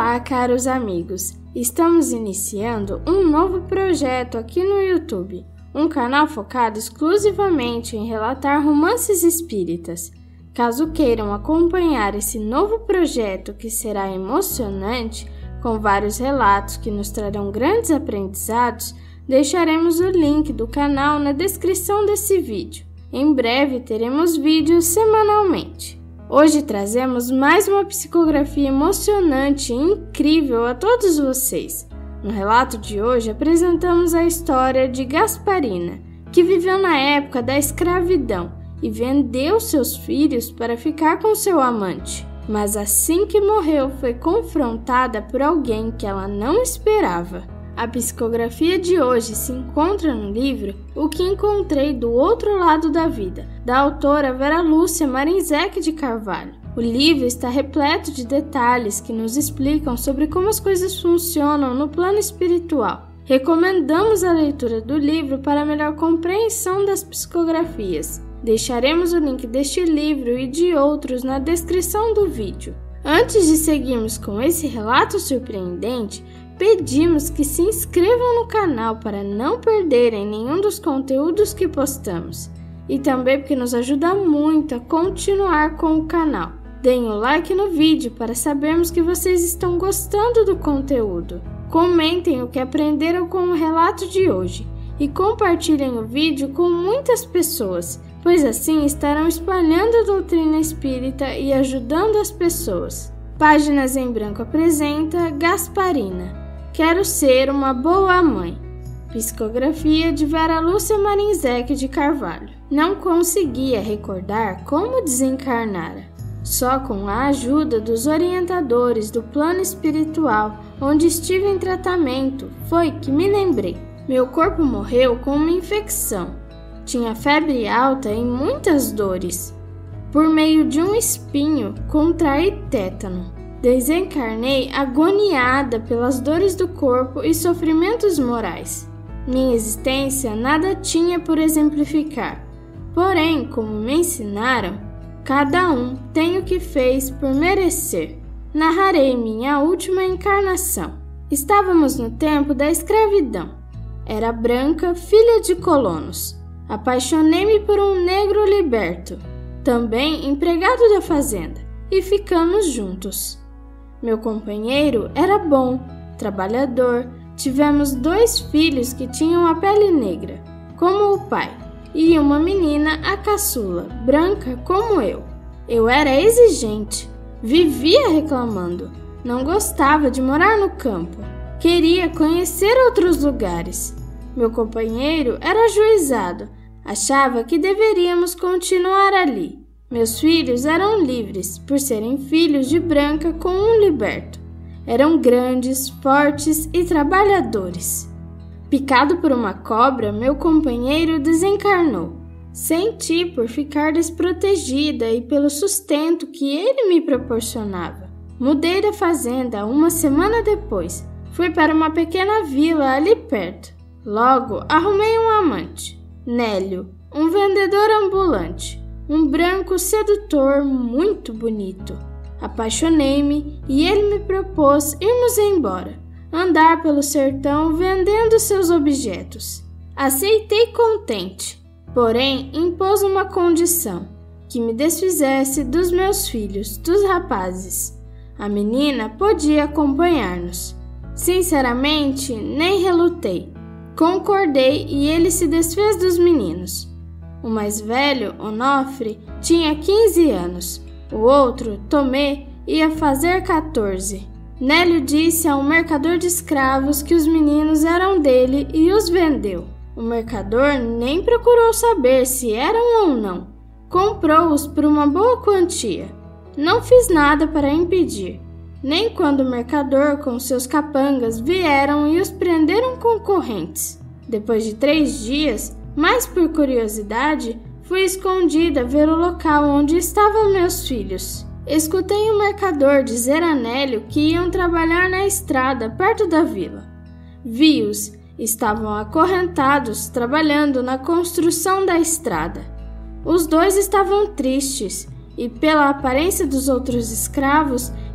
Olá, caros amigos! Estamos iniciando um novo projeto aqui no YouTube, um canal focado exclusivamente em relatar romances espíritas. Caso queiram acompanhar esse novo projeto que será emocionante, com vários relatos que nos trarão grandes aprendizados, deixaremos o link do canal na descrição desse vídeo. Em breve teremos vídeos semanalmente. Hoje trazemos mais uma psicografia emocionante e incrível a todos vocês. No relato de hoje apresentamos a história de Gasparina, que viveu na época da escravidão e vendeu seus filhos para ficar com seu amante. Mas assim que morreu foi confrontada por alguém que ela não esperava. A psicografia de hoje se encontra no livro O que Encontrei do Outro Lado da Vida, da autora Vera Lúcia Marinzec de Carvalho. O livro está repleto de detalhes que nos explicam sobre como as coisas funcionam no plano espiritual. Recomendamos a leitura do livro para melhor compreensão das psicografias. Deixaremos o link deste livro e de outros na descrição do vídeo. Antes de seguirmos com esse relato surpreendente, pedimos que se inscrevam no canal para não perderem nenhum dos conteúdos que postamos e também porque nos ajuda muito a continuar com o canal. Deem o like no vídeo para sabermos que vocês estão gostando do conteúdo. Comentem o que aprenderam com o relato de hoje e compartilhem o vídeo com muitas pessoas, pois assim estarão espalhando a doutrina espírita e ajudando as pessoas. Páginas em Branco apresenta Gasparina. Quero ser uma boa mãe. Psicografia de Vera Lúcia Marinzec de Carvalho. Não conseguia recordar como desencarnara. Só com a ajuda dos orientadores do plano espiritual onde estive em tratamento foi que me lembrei. Meu corpo morreu com uma infecção. Tinha febre alta e muitas dores. Por meio de um espinho, contraí tétano. Desencarnei agoniada pelas dores do corpo e sofrimentos morais. Minha existência nada tinha por exemplificar. Porém, como me ensinaram, cada um tem o que fez por merecer. Narrarei minha última encarnação. Estávamos no tempo da escravidão. Era branca, filha de colonos. Apaixonei-me por um negro liberto, também empregado da fazenda, e ficamos juntos. Meu companheiro era bom, trabalhador. Tivemos 2 filhos que tinham a pele negra, como o pai, e uma menina, a caçula, branca como eu. Eu era exigente, vivia reclamando, não gostava de morar no campo, queria conhecer outros lugares. Meu companheiro era ajuizado, achava que deveríamos continuar ali. Meus filhos eram livres, por serem filhos de branca com um liberto. Eram grandes, fortes e trabalhadores. Picado por uma cobra, meu companheiro desencarnou. Senti por ficar desprotegida e pelo sustento que ele me proporcionava. Mudei da fazenda 1 semana depois. Fui para uma pequena vila ali perto. Logo, arrumei um amante, Nélio, um vendedor ambulante. Um branco sedutor muito bonito. Apaixonei-me e ele me propôs irmos embora, andar pelo sertão vendendo seus objetos. Aceitei contente, porém impôs uma condição, que me desfizesse dos meus filhos, dos rapazes. A menina podia acompanhar-nos. Sinceramente, nem relutei. Concordei e ele se desfez dos meninos. O mais velho, Onofre, tinha 15 anos. O outro, Tomé, ia fazer 14. Nélio disse a um mercador de escravos que os meninos eram dele e os vendeu. O mercador nem procurou saber se eram ou não. Comprou-os por uma boa quantia. Não fiz nada para impedir. Nem quando o mercador com seus capangas vieram e os prenderam com correntes. Depois de 3 dias, mas por curiosidade, fui escondida ver o local onde estavam meus filhos. Escutei o mercador dizer a Nélio que iam trabalhar na estrada perto da vila. Vi-os, estavam acorrentados trabalhando na construção da estrada. Os 2 estavam tristes e, pela aparência dos outros escravos,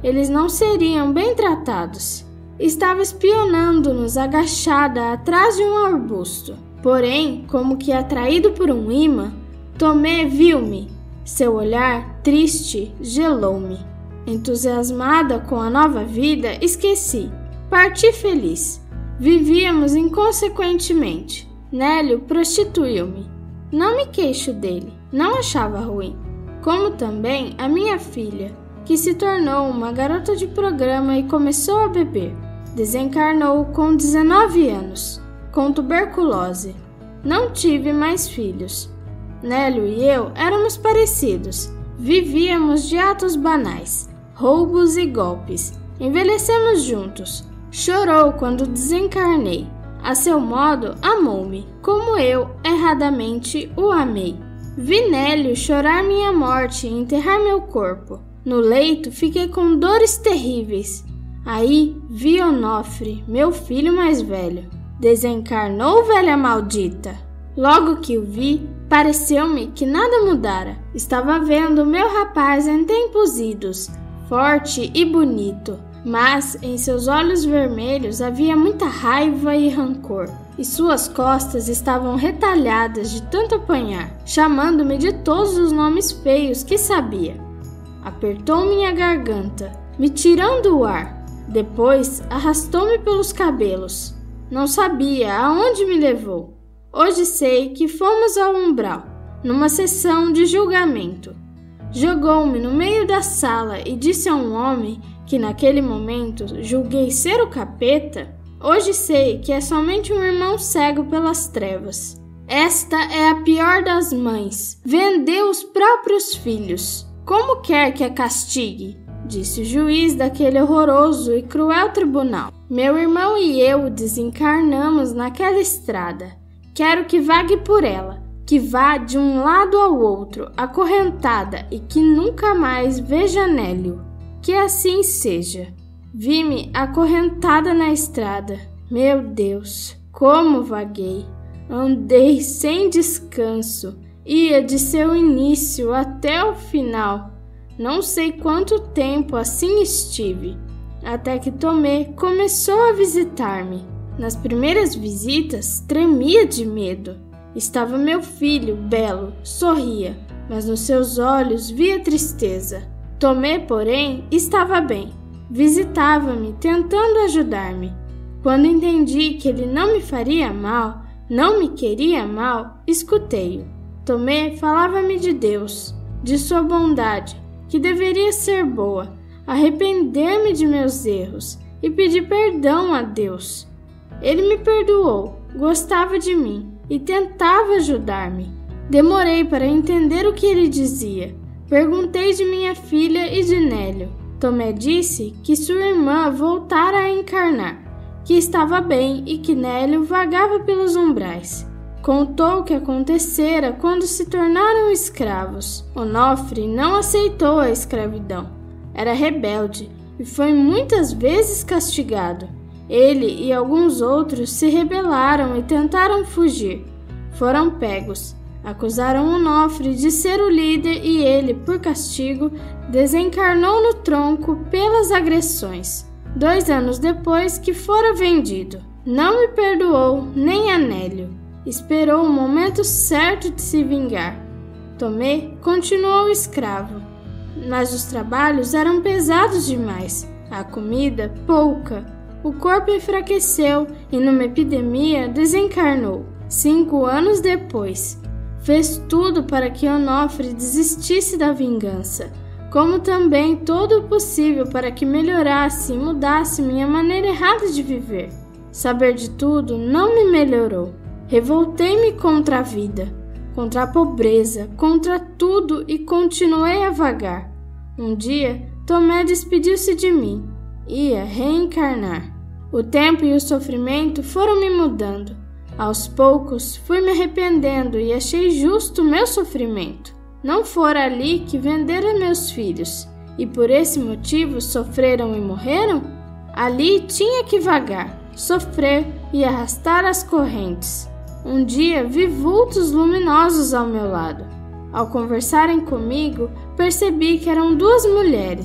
eles não seriam bem tratados. Estava espionando-nos agachada atrás de um arbusto. Porém, como que atraído por um imã, Tomé viu-me. Seu olhar triste gelou-me. Entusiasmada com a nova vida, esqueci. Parti feliz. Vivíamos inconsequentemente. Nélio prostituiu-me. Não me queixo dele, não achava ruim. Como também a minha filha, que se tornou uma garota de programa e começou a beber. Desencarnou com 19 anos, com tuberculose. Não tive mais filhos. Nélio e eu éramos parecidos. Vivíamos de atos banais, roubos e golpes. Envelhecemos juntos. Chorou quando desencarnei. A seu modo, amou-me, como eu, erradamente, o amei. Vi Nélio chorar minha morte e enterrar meu corpo. No leito, fiquei com dores terríveis. Aí, vi Onofre, meu filho mais velho. Desencarnou, velha maldita! Logo que o vi, pareceu-me que nada mudara. Estava vendo meu rapaz em tempos idos, forte e bonito, mas em seus olhos vermelhos havia muita raiva e rancor, e suas costas estavam retalhadas de tanto apanhar, chamando-me de todos os nomes feios que sabia. Apertou minha garganta, me tirando o ar. Depois arrastou-me pelos cabelos. Não sabia aonde me levou. Hoje sei que fomos ao umbral, numa sessão de julgamento. Jogou-me no meio da sala e disse a um homem que naquele momento julguei ser o capeta. Hoje sei que é somente um irmão cego pelas trevas. Esta é a pior das mães. Vendeu os próprios filhos. Como quer que a castigue? Disse o juiz daquele horroroso e cruel tribunal. Meu irmão e eu desencarnamos naquela estrada. Quero que vague por ela, que vá de um lado ao outro, acorrentada, e que nunca mais veja Nélio. Que assim seja. Vi-me acorrentada na estrada. Meu Deus, como vaguei! Andei sem descanso. Ia de seu início até o final. Não sei quanto tempo assim estive, até que Tomé começou a visitar-me. Nas primeiras visitas, tremia de medo. Estava meu filho, belo, sorria, mas nos seus olhos via tristeza. Tomé, porém, estava bem. Visitava-me, tentando ajudar-me. Quando entendi que ele não me faria mal, não me queria mal, escutei-o. Tomé falava-me de Deus, de sua bondade, que deveria ser boa, arrepender-me de meus erros e pedir perdão a Deus. Ele me perdoou, gostava de mim e tentava ajudar-me. Demorei para entender o que ele dizia. Perguntei de minha filha e de Nélio. Tomé disse que sua irmã voltara a encarnar, que estava bem e que Nélio vagava pelos umbrais. Contou o que acontecera quando se tornaram escravos. Onofre não aceitou a escravidão. Era rebelde e foi muitas vezes castigado. Ele e alguns outros se rebelaram e tentaram fugir. Foram pegos. Acusaram Onofre de ser o líder e ele, por castigo, desencarnou no tronco pelas agressões. 2 anos depois que fora vendido. Não me perdoou nem a Nélio. Esperou o momento certo de se vingar. Tomé continuou escravo, mas os trabalhos eram pesados demais. A comida, pouca. O corpo enfraqueceu e numa epidemia desencarnou. 5 anos depois. Fez tudo para que Onofre desistisse da vingança, como também todo o possível para que melhorasse e mudasse minha maneira errada de viver. Saber de tudo não me melhorou. Revoltei-me contra a vida, contra a pobreza, contra tudo e continuei a vagar. Um dia, Tomé despediu-se de mim. Ia reencarnar. O tempo e o sofrimento foram me mudando. Aos poucos, fui me arrependendo e achei justo o meu sofrimento. Não fora ali que venderam meus filhos, e por esse motivo sofreram e morreram? Ali tinha que vagar, sofrer e arrastar as correntes. Um dia vi vultos luminosos ao meu lado. Ao conversarem comigo, percebi que eram 2 mulheres.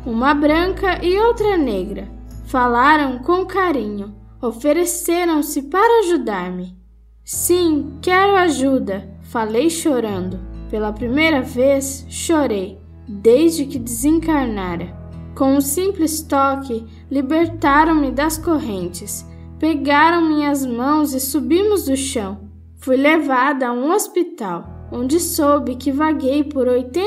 uma branca e outra negra. Falaram com carinho, ofereceram-se para ajudar-me. Sim, quero ajuda, falei chorando. Pela primeira vez, chorei, desde que desencarnara. Com um simples toque, libertaram-me das correntes. Pegaram minhas mãos e subimos do chão. Fui levada a um hospital, onde soube que vaguei por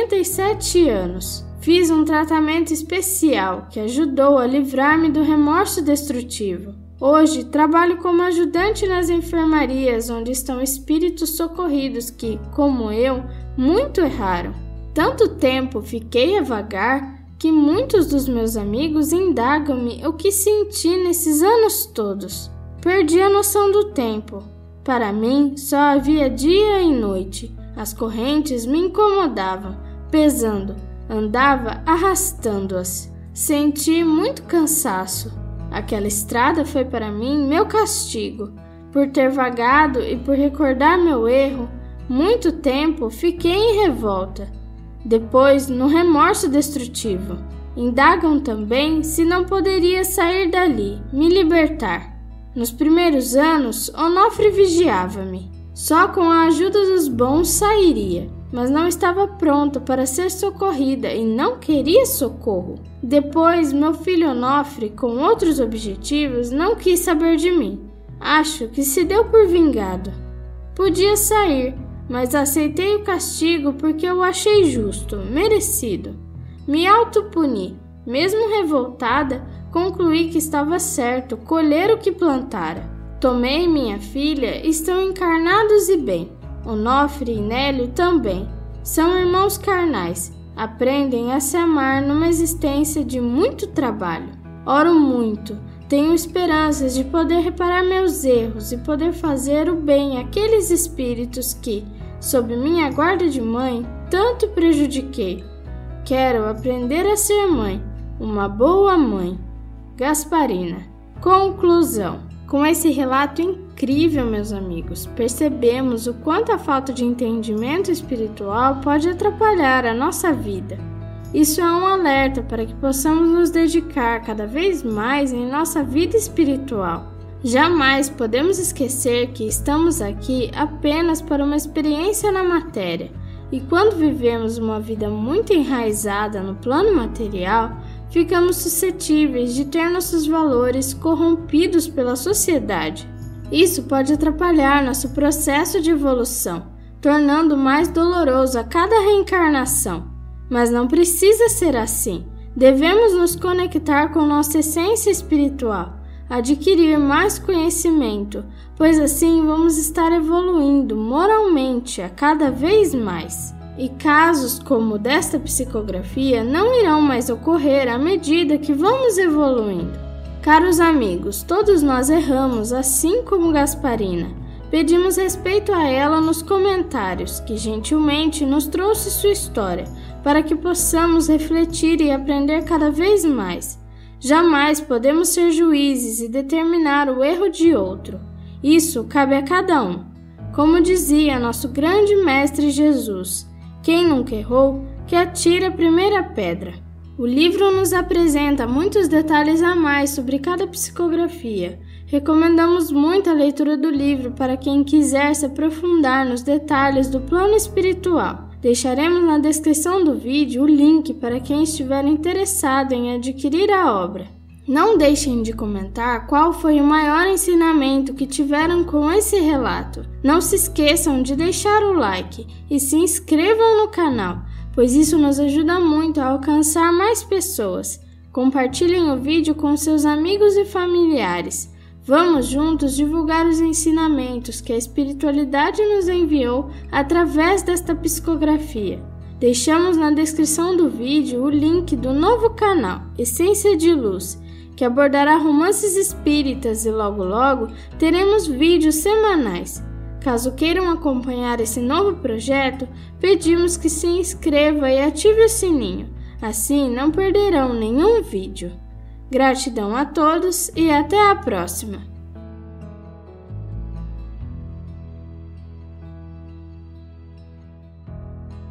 87 anos. Fiz um tratamento especial que ajudou a livrar-me do remorso destrutivo. Hoje, trabalho como ajudante nas enfermarias onde estão espíritos socorridos que, como eu, muito erraram. Tanto tempo fiquei a vagar que muitos dos meus amigos indagam-me o que senti nesses anos todos. Perdi a noção do tempo. Para mim, só havia dia e noite. As correntes me incomodavam, pesando. Andava arrastando-as. Senti muito cansaço. Aquela estrada foi para mim meu castigo. Por ter vagado e por recordar meu erro, muito tempo fiquei em revolta. Depois, no remorso destrutivo. Indagam também se não poderia sair dali, me libertar. Nos primeiros anos, Onofre vigiava-me. Só com a ajuda dos bons sairia, mas não estava pronta para ser socorrida e não queria socorro. Depois, meu filho Onofre, com outros objetivos, não quis saber de mim. Acho que se deu por vingado. Podia sair, mas aceitei o castigo porque eu achei justo, merecido. Me autopuni. Mesmo revoltada, concluí que estava certo colher o que plantara. Tomei minha filha, estão encarnados e bem. Onofre e Nélio também. São irmãos carnais. Aprendem a se amar numa existência de muito trabalho. Oro muito. Tenho esperanças de poder reparar meus erros e poder fazer o bem àqueles espíritos que, sob minha guarda de mãe, tanto prejudiquei. Quero aprender a ser mãe, uma boa mãe. Gasparina. Conclusão. Com esse relato incrível, meus amigos, percebemos o quanto a falta de entendimento espiritual pode atrapalhar a nossa vida. Isso é um alerta para que possamos nos dedicar cada vez mais em nossa vida espiritual. Jamais podemos esquecer que estamos aqui apenas para uma experiência na matéria, e quando vivemos uma vida muito enraizada no plano material, ficamos suscetíveis de ter nossos valores corrompidos pela sociedade. Isso pode atrapalhar nosso processo de evolução, tornando mais doloroso a cada reencarnação. Mas não precisa ser assim. Devemos nos conectar com nossa essência espiritual, adquirir mais conhecimento, pois assim vamos estar evoluindo moralmente a cada vez mais. E casos como o desta psicografia não irão mais ocorrer à medida que vamos evoluindo. Caros amigos, todos nós erramos, assim como Gasparina. Pedimos respeito a ela nos comentários, que gentilmente nos trouxe sua história, para que possamos refletir e aprender cada vez mais. Jamais podemos ser juízes e determinar o erro de outro. Isso cabe a cada um. Como dizia nosso grande mestre Jesus, quem nunca errou, que atire a primeira pedra. O livro nos apresenta muitos detalhes a mais sobre cada psicografia. Recomendamos muito a leitura do livro para quem quiser se aprofundar nos detalhes do plano espiritual. Deixaremos na descrição do vídeo o link para quem estiver interessado em adquirir a obra. Não deixem de comentar qual foi o maior ensinamento que tiveram com esse relato. Não se esqueçam de deixar o like e se inscrevam no canal, pois isso nos ajuda muito a alcançar mais pessoas. Compartilhem o vídeo com seus amigos e familiares. Vamos juntos divulgar os ensinamentos que a espiritualidade nos enviou através desta psicografia. Deixamos na descrição do vídeo o link do novo canal, Essência de Luz, que abordará romances espíritas e logo teremos vídeos semanais. Caso queiram acompanhar esse novo projeto, pedimos que se inscreva e ative o sininho, assim não perderão nenhum vídeo. Gratidão a todos e até a próxima!